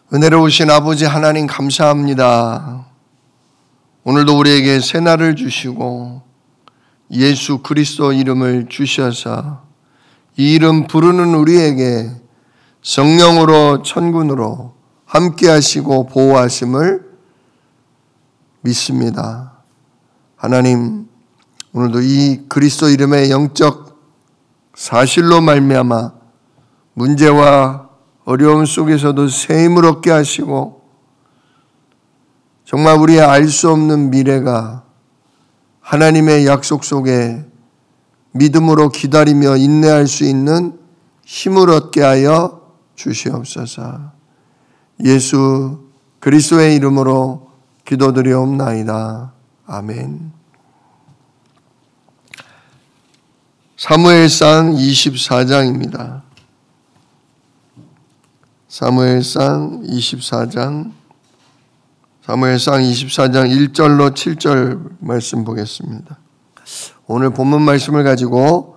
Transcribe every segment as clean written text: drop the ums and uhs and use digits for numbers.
은혜로우신 아버지 하나님 감사합니다. 오늘도 우리에게 새날을 주시고 예수 그리스도 이름을 주셔서 이 이름 부르는 우리에게 성령으로 천군으로 함께 하시고 보호하심을 믿습니다. 하나님, 오늘도 이 그리스도 이름의 영적 사실로 말미암아 문제와 어려움 속에서도 새 힘을 얻게 하시고 정말 우리의 알 수 없는 미래가 하나님의 약속 속에 믿음으로 기다리며 인내할 수 있는 힘을 얻게 하여 주시옵소서. 예수 그리스도의 이름으로 기도드리옵나이다. 아멘. 사무엘상 24장입니다. 사무엘상 24장 1절로 7절 말씀 보겠습니다. 오늘 본문 말씀을 가지고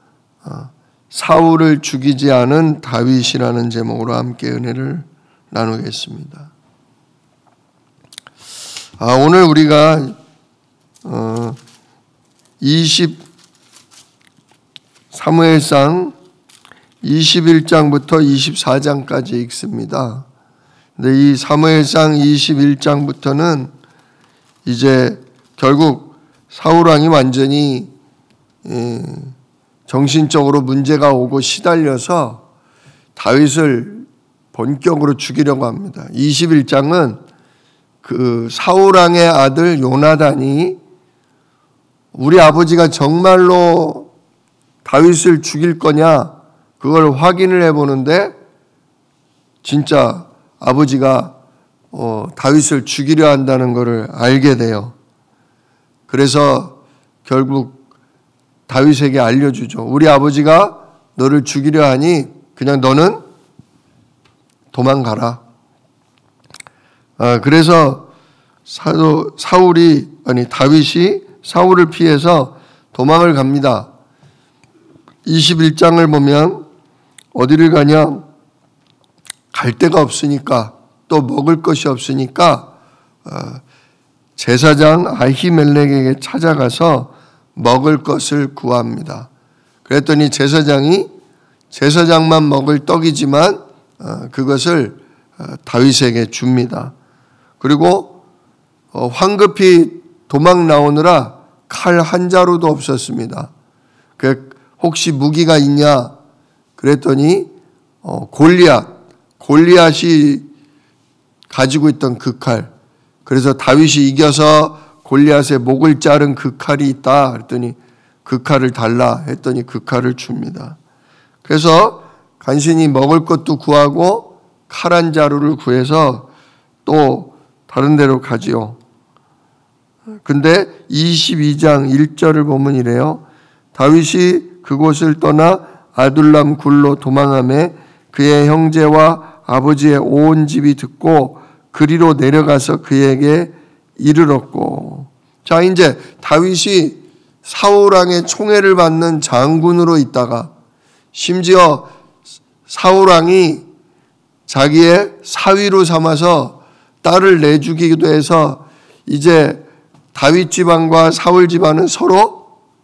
사울을 죽이지 않은 다윗이라는 제목으로 함께 은혜를 나누겠습니다. 오늘 우리가 사무엘상 21장부터 24장까지 읽습니다. 근데 이 사무엘상 21장부터는 이제 결국 사울왕이 완전히 정신적으로 문제가 오고 시달려서 다윗을 본격으로 죽이려고 합니다. 21장은 그 사울왕의 아들 요나단이 우리 아버지가 정말로 다윗을 죽일 거냐 그걸 확인을 해보는데 진짜 아버지가 다윗을 죽이려 한다는 것을 알게 돼요. 그래서 결국 다윗에게 알려주죠. 우리 아버지가 너를 죽이려 하니 그냥 너는 도망가라. 그래서 다윗이 사울을 피해서 도망을 갑니다. 21장을 보면 어디를 가냐? 갈 데가 없으니까 또 먹을 것이 없으니까 제사장 아히멜렉에게 찾아가서 먹을 것을 구합니다. 그랬더니 제사장만 먹을 떡이지만 그것을 다윗에게 줍니다. 그리고 황급히 도망 나오느라 칼 한 자루도 없었습니다. 혹시 무기가 있냐? 그랬더니 골리앗이 가지고 있던 그 칼. 그래서 다윗이 이겨서 골리앗의 목을 자른 그 칼이 있다. 그랬더니 그 칼을 달라 했더니 그 칼을 줍니다. 그래서 간신히 먹을 것도 구하고 칼 한 자루를 구해서 또 다른 데로 가지요. 근데 22장 1절을 보면 이래요. 다윗이 그곳을 떠나 아둘람 굴로 도망하며 그의 형제와 아버지의 온 집이 듣고 그리로 내려가서 그에게 이르렀고. 자, 이제 다윗이 사울왕의 총애를 받는 장군으로 있다가 심지어 사울왕이 자기의 사위로 삼아서 딸을 내주기도 해서 이제 다윗 집안과 사울 집안은 서로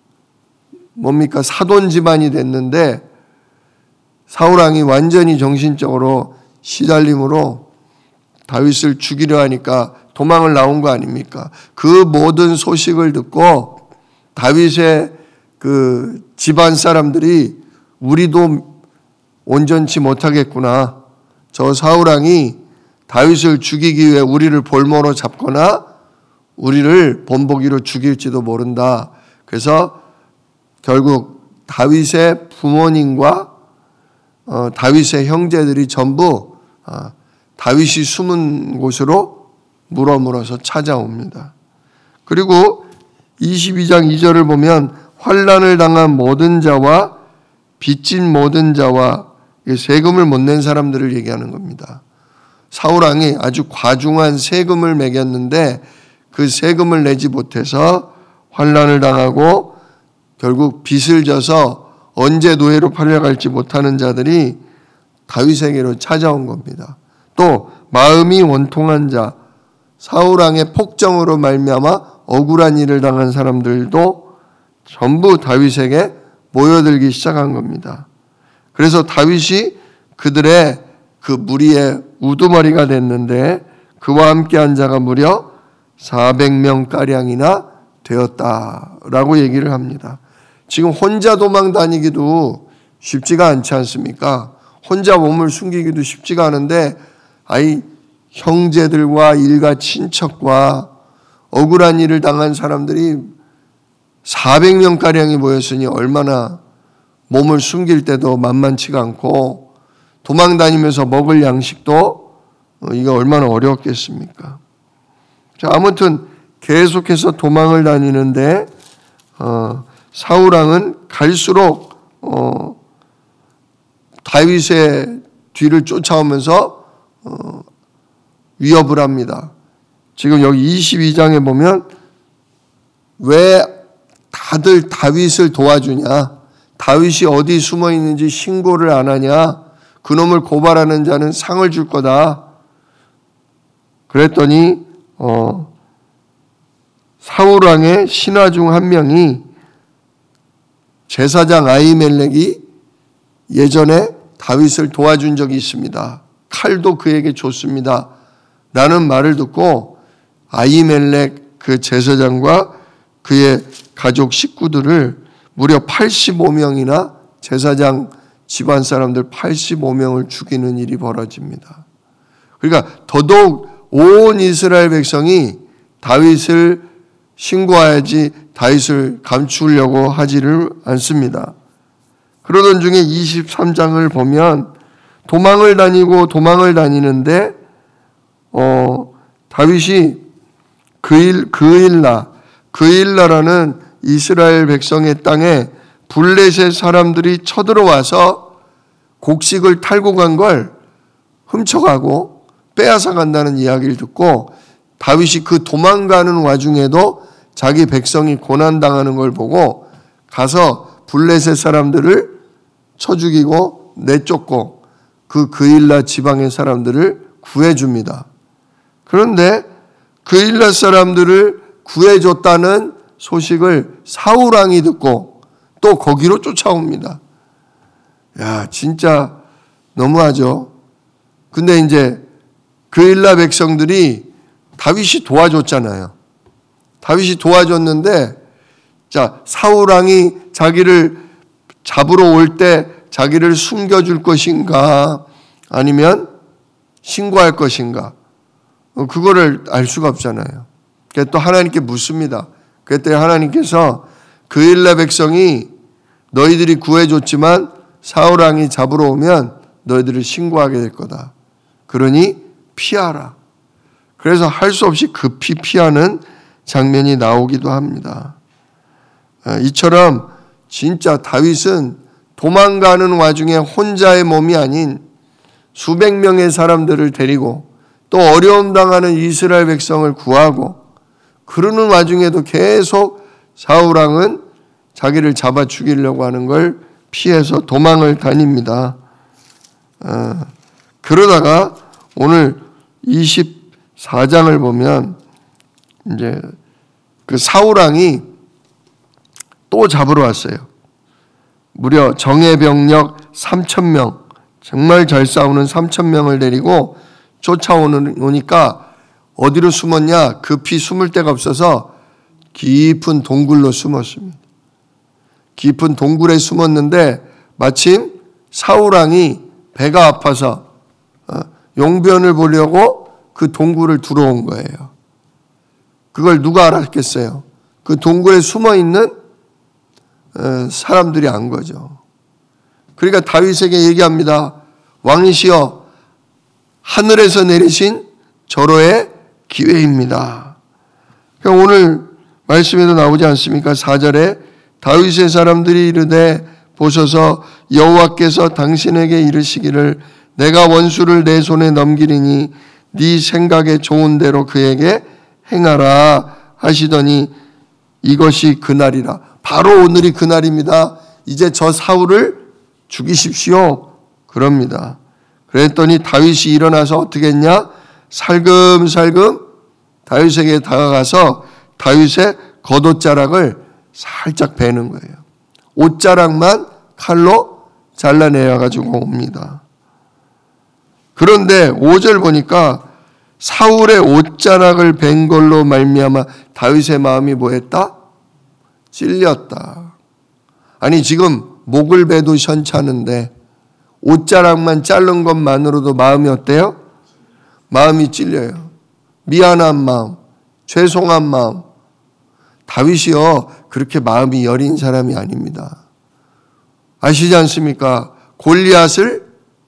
사돈 집안이 됐는데 사울왕이 완전히 정신적으로 시달림으로 다윗을 죽이려 하니까 도망을 나온 거 아닙니까? 그 모든 소식을 듣고 다윗의 그 집안 사람들이 우리도 온전치 못하겠구나. 저 사울왕이 다윗을 죽이기 위해 우리를 볼모로 잡거나 우리를 본보기로 죽일지도 모른다. 그래서 결국 다윗의 부모님과 다윗의 형제들이 전부 다윗이 숨은 곳으로 물어서 찾아옵니다. 그리고 22장 2절을 보면 환난을 당한 모든 자와 빚진 모든 자와 세금을 못 낸 사람들을 얘기하는 겁니다. 사울왕이 아주 과중한 세금을 매겼는데 그 세금을 내지 못해서 환난을 당하고 결국 빚을 져서 언제 노예로 팔려갈지 못하는 자들이 다윗에게로 찾아온 겁니다. 또 마음이 원통한 자, 사울왕의 폭정으로 말미암아 억울한 일을 당한 사람들도 전부 다윗에게 모여들기 시작한 겁니다. 그래서 다윗이 그들의 그 무리의 우두머리가 됐는데 그와 함께한 자가 무려 400명가량이나 되었다라고 얘기를 합니다. 지금 혼자 도망 다니기도 쉽지가 않지 않습니까? 혼자 몸을 숨기기도 쉽지가 않은데 형제들과 일가 친척과 억울한 일을 당한 사람들이 400명가량이 모였으니 얼마나 몸을 숨길 때도 만만치가 않고 도망 다니면서 먹을 양식도 이게 얼마나 어려웠겠습니까? 자, 아무튼 계속해서 도망을 다니는데 사울왕은 갈수록 다윗의 뒤를 쫓아오면서 위협을 합니다. 지금 여기 22장에 보면 왜 다들 다윗을 도와주냐? 다윗이 어디 숨어 있는지 신고를 안 하냐? 그놈을 고발하는 자는 상을 줄 거다. 그랬더니 사울왕의 신하 중 한 명이 제사장 아히멜렉이 예전에 다윗을 도와준 적이 있습니다. 칼도 그에게 줬습니다. 라는 말을 듣고 아히멜렉 그 제사장과 그의 가족 식구들을 무려 85명이나 제사장 집안 사람들 85명을 죽이는 일이 벌어집니다. 그러니까 더더욱 온 이스라엘 백성이 다윗을 신고해야지 다윗을 감추려고 하지를 않습니다. 그러던 중에 23장을 보면 도망을 다니는데 다윗이 그일라라는 이스라엘 백성의 땅에 블레셋 사람들이 쳐들어와서 곡식을 탈고 간 걸 훔쳐가고 빼앗아 간다는 이야기를 듣고 다윗이 그 도망가는 와중에도 자기 백성이 고난당하는 걸 보고 가서 블레셋 사람들을 쳐 죽이고 내쫓고 그일라 지방의 사람들을 구해줍니다. 그런데 그일라 사람들을 구해줬다는 소식을 사울왕이 듣고 또 거기로 쫓아옵니다. 야, 진짜 너무하죠. 근데 이제 그일라 백성들이 다윗이 도와줬잖아요. 다윗이 도와줬는데 자, 사울왕이 자기를 잡으러 올 때 자기를 숨겨줄 것인가 아니면 신고할 것인가 그거를 알 수가 없잖아요. 그래서 또 하나님께 묻습니다. 그때 하나님께서 그일라 백성이 너희들이 구해줬지만 사울왕이 잡으러 오면 너희들을 신고하게 될 거다. 그러니 피하라. 그래서 할 수 없이 급히 피하는 장면이 나오기도 합니다. 이처럼 진짜 다윗은 도망가는 와중에 혼자의 몸이 아닌 수백 명의 사람들을 데리고 또 어려움 당하는 이스라엘 백성을 구하고 그러는 와중에도 계속 사울왕은 자기를 잡아 죽이려고 하는 걸 피해서 도망을 다닙니다. 그러다가 오늘 24장을 보면 이제 그 사울왕이 또 잡으러 왔어요. 무려 정예 병력 3,000명, 정말 잘 싸우는 3,000명을 데리고 쫓아오니까 어디로 숨었냐? 급히 숨을 데가 없어서 깊은 동굴로 숨었습니다. 깊은 동굴에 숨었는데 마침 사울왕이 배가 아파서 용변을 보려고 그 동굴을 들어온 거예요. 그걸 누가 알았겠어요? 그 동굴에 숨어있는 사람들이 안 거죠. 그러니까 다윗에게 얘기합니다. 왕이시여 하늘에서 내리신 절호의 기회입니다. 그러니까 오늘 말씀에도 나오지 않습니까? 4절에 다윗의 사람들이 이르되 보소서 여호와께서 당신에게 이르시기를 내가 원수를 내 손에 넘기리니 네 생각에 좋은 대로 그에게 행하라 하시더니 이것이 그날이라. 바로 오늘이 그날입니다. 이제 저 사울을 죽이십시오. 그럽니다. 그랬더니 다윗이 일어나서 어떻게 했냐? 살금살금 다윗에게 다가가서 다윗의 겉옷자락을 살짝 베는 거예요. 옷자락만 칼로 잘라내가지고 옵니다. 그런데 5절 보니까 사울의 옷자락을 벤 걸로 말미암아 다윗의 마음이 뭐했다? 찔렸다. 아니 지금 목을 베도 현찮은데 옷자락만 자른 것만으로도 마음이 어때요? 마음이 찔려요. 미안한 마음, 죄송한 마음. 다윗이요 그렇게 마음이 여린 사람이 아닙니다. 아시지 않습니까? 골리앗을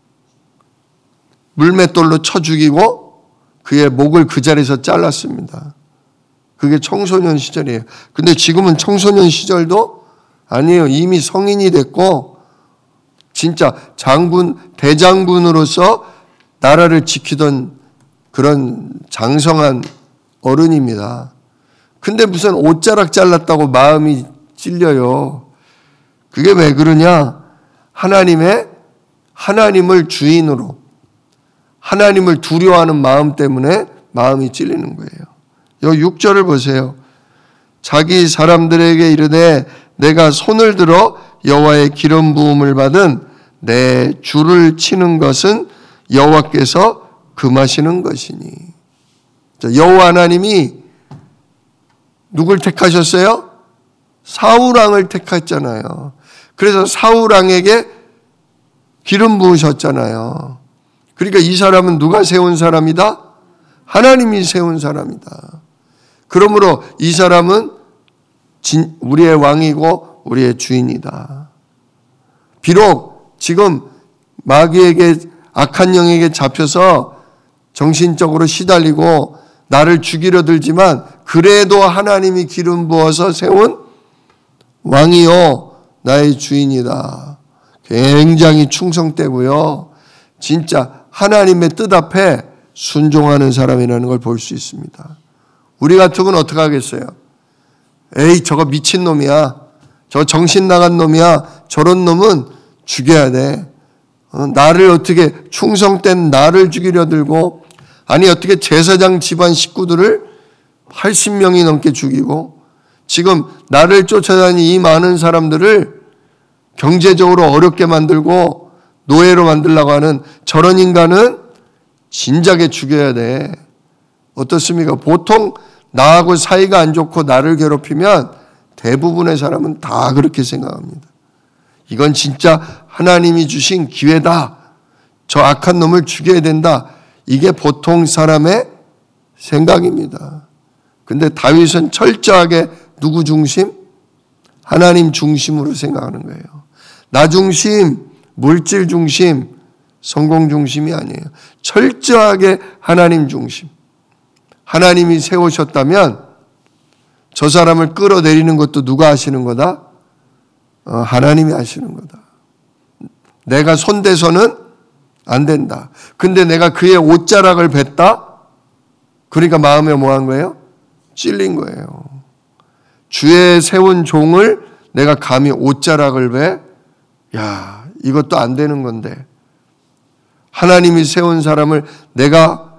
물맷돌로 쳐 죽이고 그의 목을 그 자리에서 잘랐습니다. 그게 청소년 시절이에요. 근데 지금은 청소년 시절도 아니에요. 이미 성인이 됐고 진짜 장군, 대장군으로서 나라를 지키던 그런 장성한 어른입니다. 근데 무슨 옷자락 잘랐다고 마음이 찔려요. 그게 왜 그러냐? 하나님을 주인으로 하나님을 두려워하는 마음 때문에 마음이 찔리는 거예요. 요 6절을 보세요. 자기 사람들에게 이르되 내가 손을 들어 여호와의 기름 부음을 받은 내 주를 치는 것은 여호와께서 금하시는 것이니. 여호와 하나님이 누굴 택하셨어요? 사울 왕을 택했잖아요. 그래서 사울 왕에게 기름 부으셨잖아요. 그러니까 이 사람은 누가 세운 사람이다? 하나님이 세운 사람이다. 그러므로 이 사람은 우리의 왕이고 우리의 주인이다. 비록 지금 마귀에게 악한 영에게 잡혀서 정신적으로 시달리고 나를 죽이려 들지만 그래도 하나님이 기름 부어서 세운 왕이요 나의 주인이다. 굉장히 충성되고요. 진짜 하나님의 뜻 앞에 순종하는 사람이라는 걸 볼 수 있습니다. 우리 같으면 어떻게 하겠어요? 에이 저거 미친놈이야. 저 정신 나간 놈이야. 저런 놈은 죽여야 돼. 나를 어떻게 충성된 나를 죽이려 들고 아니 어떻게 제사장 집안 식구들을 80명이 넘게 죽이고 지금 나를 쫓아다니는 이 많은 사람들을 경제적으로 어렵게 만들고 노예로 만들려고 하는 저런 인간은 진작에 죽여야 돼. 어떻습니까? 보통 나하고 사이가 안 좋고 나를 괴롭히면 대부분의 사람은 다 그렇게 생각합니다. 이건 진짜 하나님이 주신 기회다. 저 악한 놈을 죽여야 된다. 이게 보통 사람의 생각입니다. 근데 다윗은 철저하게 누구 중심? 하나님 중심으로 생각하는 거예요. 나 중심, 물질 중심, 성공 중심이 아니에요. 철저하게 하나님 중심. 하나님이 세우셨다면 저 사람을 끌어내리는 것도 누가 하시는 거다? 하나님이 하시는 거다. 내가 손대서는 안 된다. 근데 내가 그의 옷자락을 뱉다? 그러니까 마음에 뭐 한 거예요? 찔린 거예요. 주의 세운 종을 내가 감히 옷자락을 배? 야, 이것도 안 되는 건데. 하나님이 세운 사람을 내가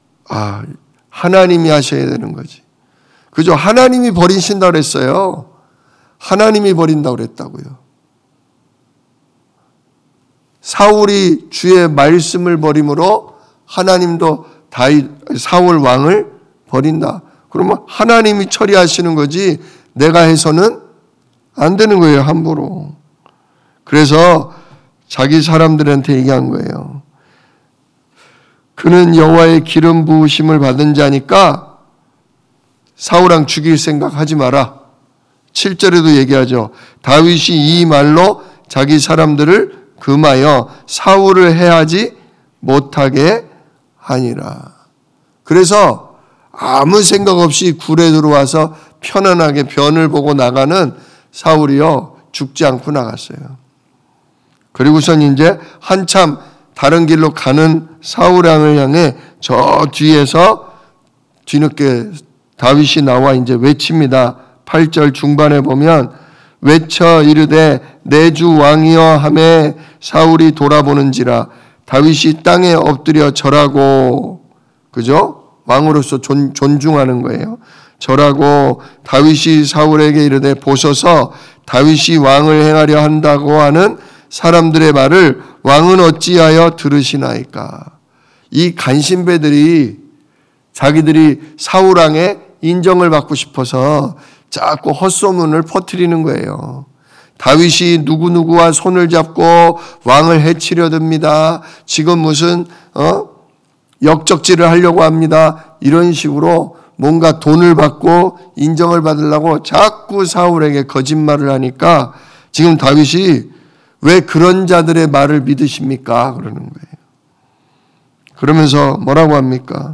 하나님이 하셔야 되는 거지. 그죠? 하나님이 버리신다고 그랬어요. 하나님이 버린다고 그랬다고요. 사울이 주의 말씀을 버림으로 하나님도 사울 왕을 버린다. 그러면 하나님이 처리하시는 거지 내가 해서는 안 되는 거예요. 함부로. 그래서 자기 사람들한테 얘기한 거예요. 그는 여호와의 기름 부으심을 받은 자니까 사울왕 죽일 생각하지 마라. 7절에도 얘기하죠. 다윗이 이 말로 자기 사람들을 금하여 사울을 해하지 못하게 하니라. 그래서 아무 생각 없이 굴에 들어와서 편안하게 변을 보고 나가는 사울이요 죽지 않고 나갔어요. 그리고선 이제 한참 다른 길로 가는 사울왕을 향해 저 뒤에서 뒤늦게 다윗이 나와 이제 외칩니다. 8절 중반에 보면 외쳐 이르되 내 주 왕이여 하매 사울이 돌아보는지라 다윗이 땅에 엎드려 절하고, 그죠? 왕으로서 존중하는 거예요. 절하고 다윗이 사울에게 이르되 보소서 다윗이 왕을 행하려 한다고 하는 사람들의 말을 왕은 어찌하여 들으시나이까. 이 간신배들이 자기들이 사울 왕의 인정을 받고 싶어서 자꾸 헛소문을 퍼뜨리는 거예요. 다윗이 누구누구와 손을 잡고 왕을 해치려 듭니다. 지금 무슨 역적질을 하려고 합니다. 이런 식으로 뭔가 돈을 받고 인정을 받으려고 자꾸 사울에게 거짓말을 하니까 지금 다윗이 왜 그런 자들의 말을 믿으십니까? 그러는 거예요. 그러면서 뭐라고 합니까?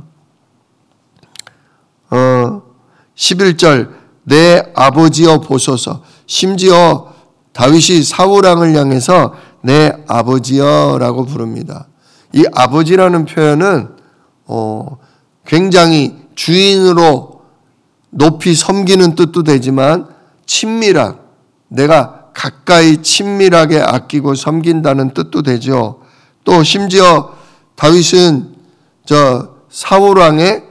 11절 내 아버지여 보소서. 심지어 다윗이 사울 왕을 향해서 내 아버지여라고 부릅니다. 이 아버지라는 표현은 굉장히 주인으로 높이 섬기는 뜻도 되지만 친밀한, 내가 가까이 친밀하게 아끼고 섬긴다는 뜻도 되죠. 또 심지어 다윗은 사울 왕의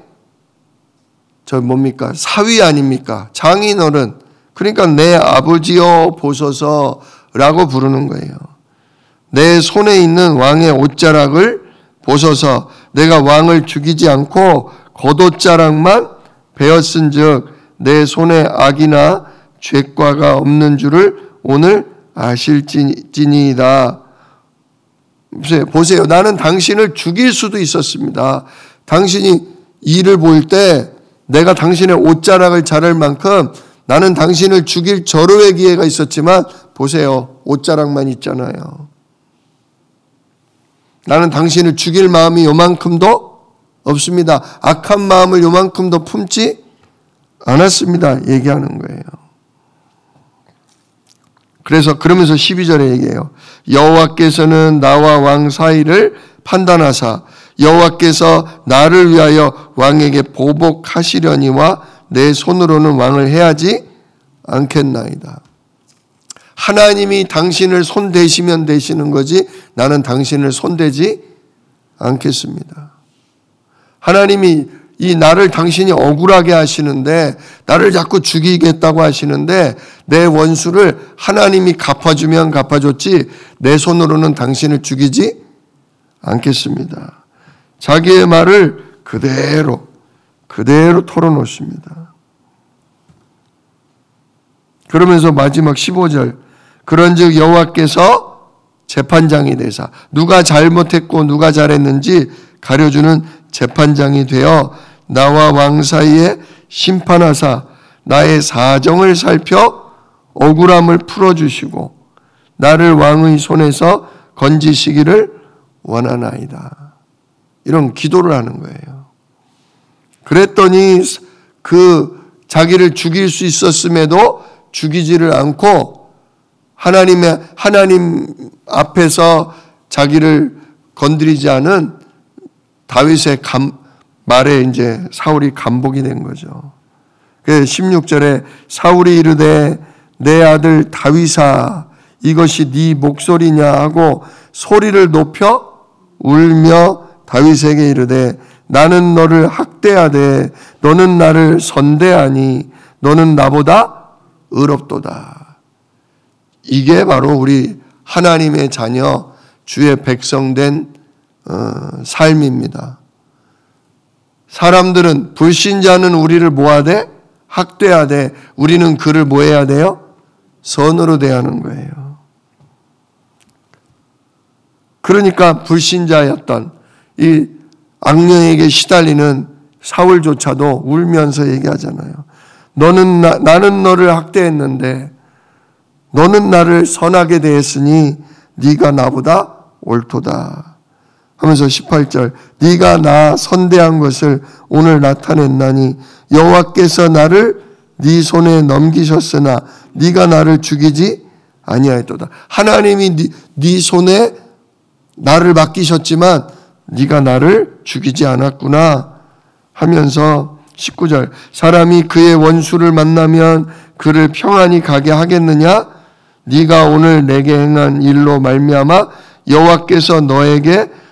사위 아닙니까? 장인어른. 그러니까 내 아버지여 보소서라고 부르는 거예요. 내 손에 있는 왕의 옷자락을 보소서. 내가 왕을 죽이지 않고 겉옷자락만 베었은즉 내 손에 악이나 죄과가 없는 줄을 오늘 아실지니이다. 보세요. 나는 당신을 죽일 수도 있었습니다. 당신이 일을 보일 때 내가 당신의 옷자락을 자를 만큼 나는 당신을 죽일 절호의 기회가 있었지만 보세요. 옷자락만 있잖아요. 나는 당신을 죽일 마음이 요만큼도 없습니다. 악한 마음을 요만큼도 품지 않았습니다. 얘기하는 거예요. 그러면서 12절에 얘기해요. 여호와께서는 나와 왕 사이를 판단하사 여호와께서 나를 위하여 왕에게 보복하시려니와 내 손으로는 왕을 해하지 않겠나이다. 하나님이 당신을 손대시면 되시는 거지 나는 당신을 손대지 않겠습니다. 하나님이 이 나를 당신이 억울하게 하시는데 나를 자꾸 죽이겠다고 하시는데 내 원수를 하나님이 갚아주면 갚아줬지 내 손으로는 당신을 죽이지 않겠습니다. 자기의 말을 그대로 털어놓습니다. 그러면서 마지막 15절 그런즉 여호와께서 재판장이 되사 누가 잘못했고 누가 잘했는지 가려주는 재판장이 되어 나와 왕 사이에 심판하사 나의 사정을 살펴 억울함을 풀어주시고 나를 왕의 손에서 건지시기를 원하나이다. 이런 기도를 하는 거예요. 그랬더니 자기를 죽일 수 있었음에도 죽이지를 않고 하나님 앞에서 자기를 건드리지 않은 다윗의 말에 이제 사울이 감복이 된 거죠. 16절에 사울이 이르되 내 아들 다윗아 이것이 네 목소리냐 하고 소리를 높여 울며 다윗에게 이르되 나는 너를 학대하되 너는 나를 선대하니 너는 나보다 의롭도다. 이게 바로 우리 하나님의 자녀 주의 백성된 삶입니다. 사람들은 불신자는 우리를 뭐하되 학대하되 우리는 그를 뭐해야 돼요? 선으로 대하는 거예요. 그러니까 불신자였던 이 악령에게 시달리는 사울조차도 울면서 얘기하잖아요. 나는 너를 학대했는데 너는 나를 선하게 대했으니 네가 나보다 옳도다. 하면서 18절 네가 나 선대한 것을 오늘 나타냈나니 여호와께서 나를 네 손에 넘기셨으나 네가 나를 죽이지 아니하였도다. 하나님이 네 손에 나를 맡기셨지만 네가 나를 죽이지 않았구나 하면서 19절 사람이 그의 원수를 만나면 그를 평안히 가게 하겠느냐? 네가 오늘 내게 행한 일로 말미암아 여호와께서 너에게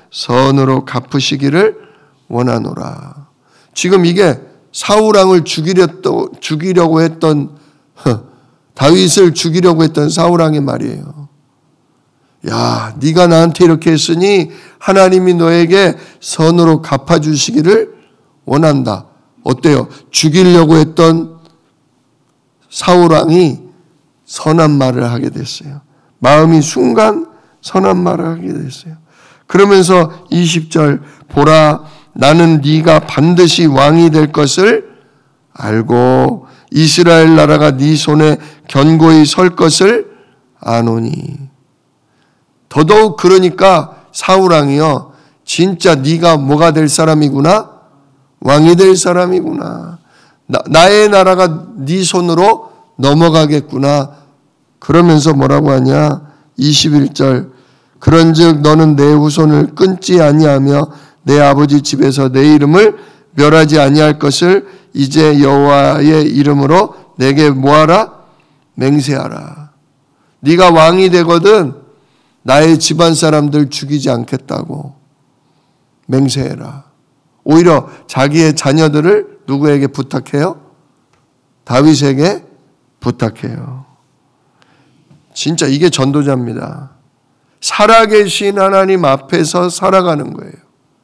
선으로 갚으시기를 원하노라. 지금 이게 사울 왕을 죽이려고 했던 다윗을 죽이려고 했던 사울 왕의 말이에요. 야, 네가 나한테 이렇게 했으니 하나님이 너에게 선으로 갚아주시기를 원한다. 어때요? 죽이려고 했던 사울 왕이 선한 말을 하게 됐어요. 마음이 순간 선한 말을 하게 됐어요. 그러면서 20절 보라 나는 네가 반드시 왕이 될 것을 알고 이스라엘 나라가 네 손에 견고히 설 것을 아노니. 더더욱 그러니까 사울 왕이요 진짜 네가 뭐가 될 사람이구나? 왕이 될 사람이구나. 나의 나라가 네 손으로 넘어가겠구나. 그러면서 뭐라고 하냐? 21절 그런즉 너는 내 후손을 끊지 아니하며 내 아버지 집에서 내 이름을 멸하지 아니할 것을 이제 여호와의 이름으로 내게 뭐하라? 맹세하라. 네가 왕이 되거든 나의 집안 사람들 죽이지 않겠다고 맹세해라. 오히려 자기의 자녀들을 누구에게 부탁해요? 다윗에게 부탁해요. 진짜 이게 전도자입니다. 살아계신 하나님 앞에서 살아가는 거예요.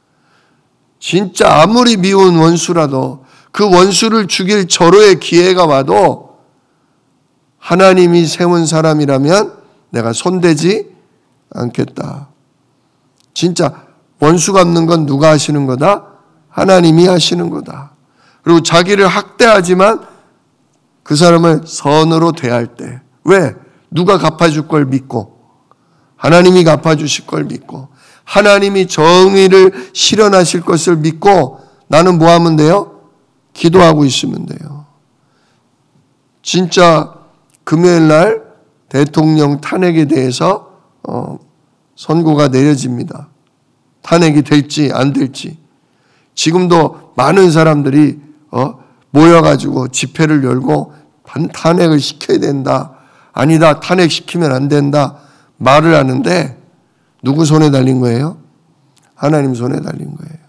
진짜 아무리 미운 원수라도 그 원수를 죽일 절호의 기회가 와도 하나님이 세운 사람이라면 내가 손대지 않겠다. 진짜 원수 갚는 건 누가 하시는 거다? 하나님이 하시는 거다. 그리고 자기를 학대하지만 그 사람을 선으로 대할 때 왜? 누가 갚아줄 걸 믿고 하나님이 갚아주실 걸 믿고 하나님이 정의를 실현하실 것을 믿고 나는 뭐 하면 돼요? 기도하고 있으면 돼요. 진짜 금요일 날 대통령 탄핵에 대해서 선고가 내려집니다. 탄핵이 될지 안 될지. 지금도 많은 사람들이 모여가지고 집회를 열고 탄핵을 시켜야 된다. 아니다. 탄핵시키면 안 된다. 말을 하는데 누구 손에 달린 거예요? 하나님 손에 달린 거예요.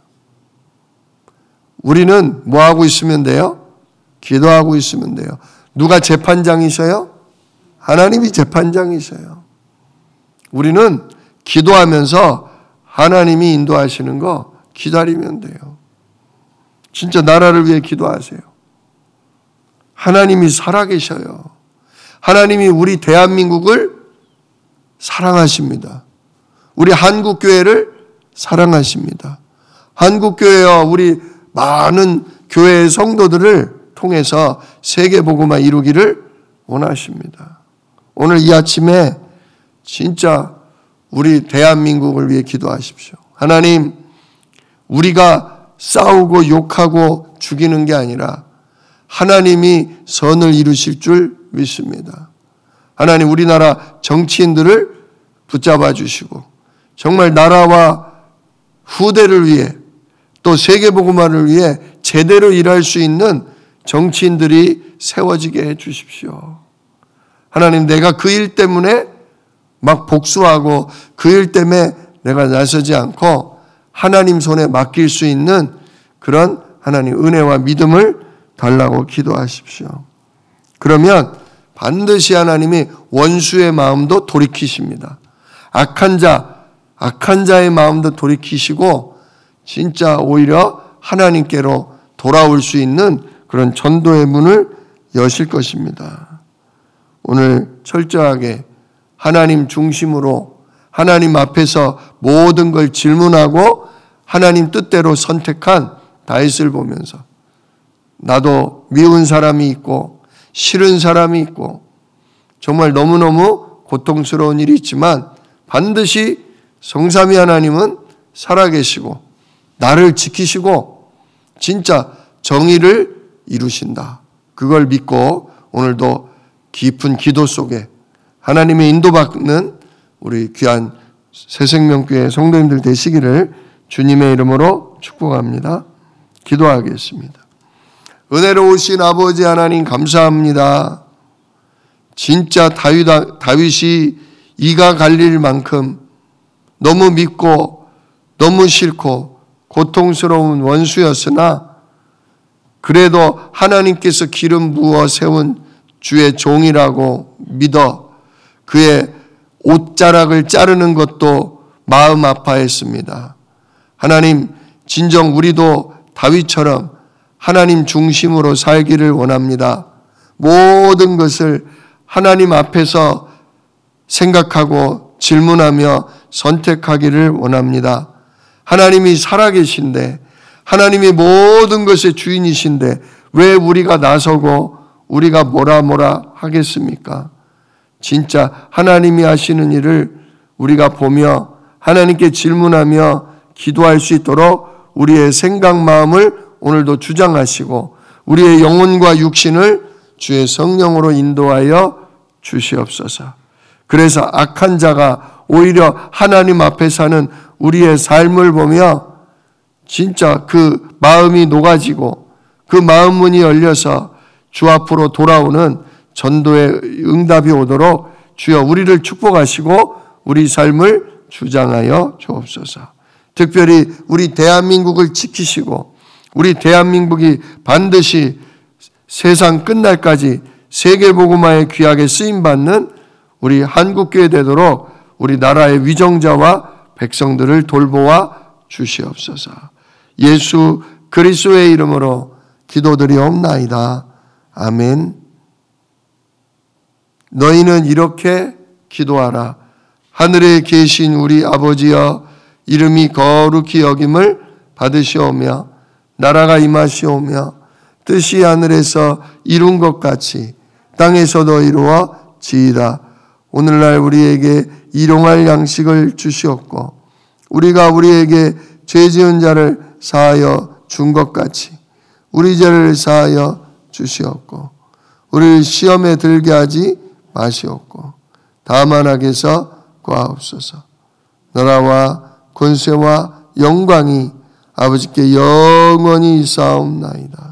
우리는 뭐 하고 있으면 돼요? 기도하고 있으면 돼요. 누가 재판장이셔요? 하나님이 재판장이셔요. 우리는 기도하면서 하나님이 인도하시는 거 기다리면 돼요. 진짜 나라를 위해 기도하세요. 하나님이 살아계셔요. 하나님이 우리 대한민국을 사랑하십니다. 우리 한국교회를 사랑하십니다. 한국교회와 우리 많은 교회의 성도들을 통해서 세계복음화 이루기를 원하십니다. 오늘 이 아침에 진짜 우리 대한민국을 위해 기도하십시오. 하나님, 우리가 싸우고 욕하고 죽이는 게 아니라 하나님이 선을 이루실 줄 믿습니다. 하나님, 우리나라 정치인들을 붙잡아 주시고 정말 나라와 후대를 위해 또 세계복음화를 위해 제대로 일할 수 있는 정치인들이 세워지게 해 주십시오. 하나님, 내가 그 일 때문에 막 복수하고 그 일 때문에 내가 나서지 않고 하나님 손에 맡길 수 있는 그런 하나님 은혜와 믿음을 달라고 기도하십시오. 그러면 반드시 하나님이 원수의 마음도 돌이키십니다. 악한 자의 마음도 돌이키시고 진짜 오히려 하나님께로 돌아올 수 있는 그런 전도의 문을 여실 것입니다. 오늘 철저하게 하나님 중심으로 하나님 앞에서 모든 걸 질문하고 하나님 뜻대로 선택한 다윗을 보면서 나도 미운 사람이 있고 싫은 사람이 있고 정말 너무너무 고통스러운 일이 있지만 반드시 성삼위 하나님은 살아계시고 나를 지키시고 진짜 정의를 이루신다. 그걸 믿고 오늘도 깊은 기도 속에 하나님의 인도받는 우리 귀한 새생명교회 성도님들 되시기를 주님의 이름으로 축복합니다. 기도하겠습니다. 은혜로우신 아버지 하나님 감사합니다. 진짜 다윗이 이가 갈릴 만큼 너무 믿고 너무 싫고 고통스러운 원수였으나 그래도 하나님께서 기름 부어 세운 주의 종이라고 믿어 그의 옷자락을 자르는 것도 마음 아파했습니다. 하나님, 진정 우리도 다윗처럼 하나님 중심으로 살기를 원합니다. 모든 것을 하나님 앞에서 생각하고 질문하며 선택하기를 원합니다. 하나님이 살아계신데, 하나님이 모든 것의 주인이신데 왜 우리가 나서고 우리가 뭐라 하겠습니까? 진짜 하나님이 하시는 일을 우리가 보며 하나님께 질문하며 기도할 수 있도록 우리의 생각 마음을 오늘도 주장하시고 우리의 영혼과 육신을 주의 성령으로 인도하여 주시옵소서. 그래서 악한 자가 오히려 하나님 앞에 사는 우리의 삶을 보며 진짜 그 마음이 녹아지고 그 마음 문이 열려서 주 앞으로 돌아오는 전도의 응답이 오도록 주여 우리를 축복하시고 우리 삶을 주장하여 주옵소서. 특별히 우리 대한민국을 지키시고 우리 대한민국이 반드시 세상 끝날까지 세계복음화의 귀하게 쓰임받는 우리 한국교회 되도록 우리 나라의 위정자와 백성들을 돌보아 주시옵소서. 예수 그리스도의 이름으로 기도드리옵나이다. 아멘. 너희는 이렇게 기도하라. 하늘에 계신 우리 아버지여, 이름이 거룩히 여김을 받으시오며 나라가 임하시오며 뜻이 하늘에서 이룬 것 같이 땅에서도 이루어지이다. 오늘날 우리에게 일용할 양식을 주시옵고 우리가 우리에게 죄 지은 자를 사하여 준 것 같이 우리 죄를 사하여 주시옵고 우리를 시험에 들게 하지 마시옵고 다만 악에서 구하옵소서. 나라와 권세와 영광이 아버지께 영원히 있사옵나이다.